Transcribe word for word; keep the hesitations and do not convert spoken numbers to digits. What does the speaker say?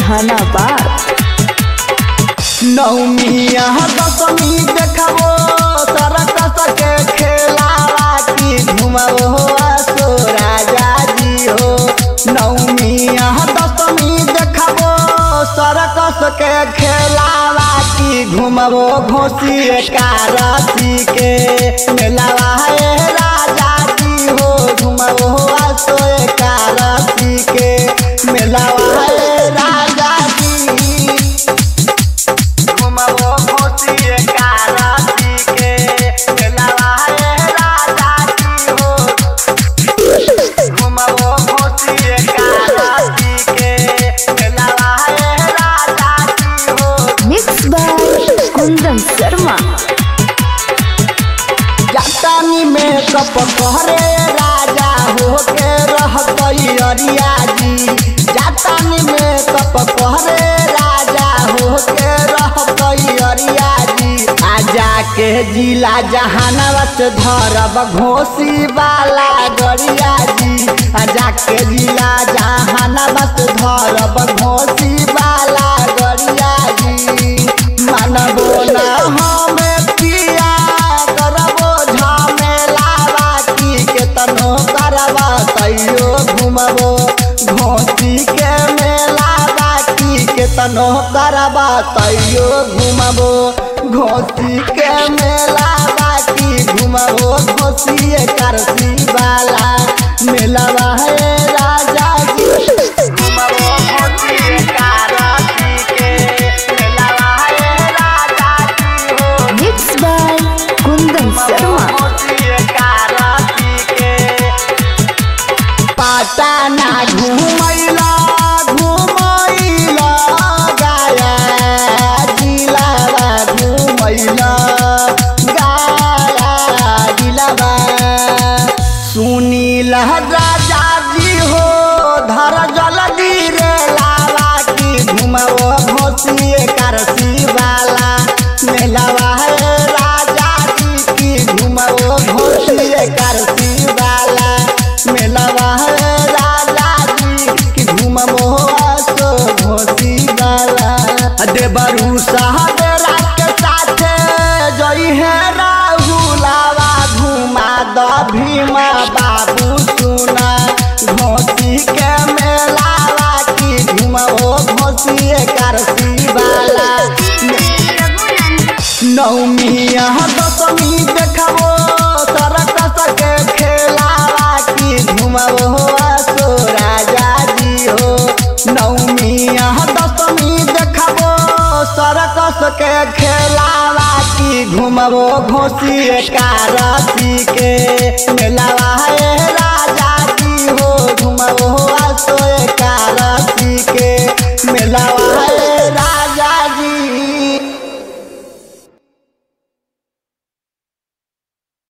जहानाबाद। नौमिया दसमी देखबो सरकस के खेलावा की घुमबो असो राजा जी हो। नौमिया दसमी देखबो सरकस के खेलावा की घुमबो घोसी एकादशी के मेलावा है राजा जी हो। घुमबो असो एकादशी के मेलावा है राजा जी। घुमबो घोसी एकादशी के मेलावा है राजा जी हो। घुमबो घोसी एकादशी के मेलावा है राजा जी हो। Mix by Kundan Sharma. जातानी में कप कहरे राजा हो के रह गई अरिया जी। जातानी में कप कहरे राजा हो के रह गई अरिया जी। आजा के जिला जहानाबाद धरब घोसी वाला गरिया जी। आजा के जिला जहानाबाद धरब घोसी वाला गरिया जी। मानबो ना हमें पिया करबो झमेला बाकी के तनो करबा तैयो घुमबो घोसी के मेला बाकी के तनो करबा तैयो घुमबो घोसी के मेला बाकी घुमबो घोसी एकादशी वाला मेलावा है राजा जी। घुमबो घोसी एकादशी के मेलावा है राजा जी हो। Mix by Kundan Sharma. पटना घुमैला घुमैला गया जिलावा घुमैला गया जिलावा। सुनील राजा जी हो धर जल्दी रे लावा की घुमबो घोसी एकादशी वाला मेलावा है राजा जी की घुमबो घोसी एकादशी वाला मेलावा है राजा जी की घुमबो असो घोसी वाला। देवरू सहदेरा के साथे जई है राहुलावा घुमा द भीमा बाबू सुना घोसी के मेलावा की घुमबो घोसी एकादशी वाला। नौमिया दसमी देखबो सरकस के खेलावा की घुमबो असो राजा जी हो। नौमिया दसमी देखबो सरकस के खेलावा की घुमबो घोसी एकादशी के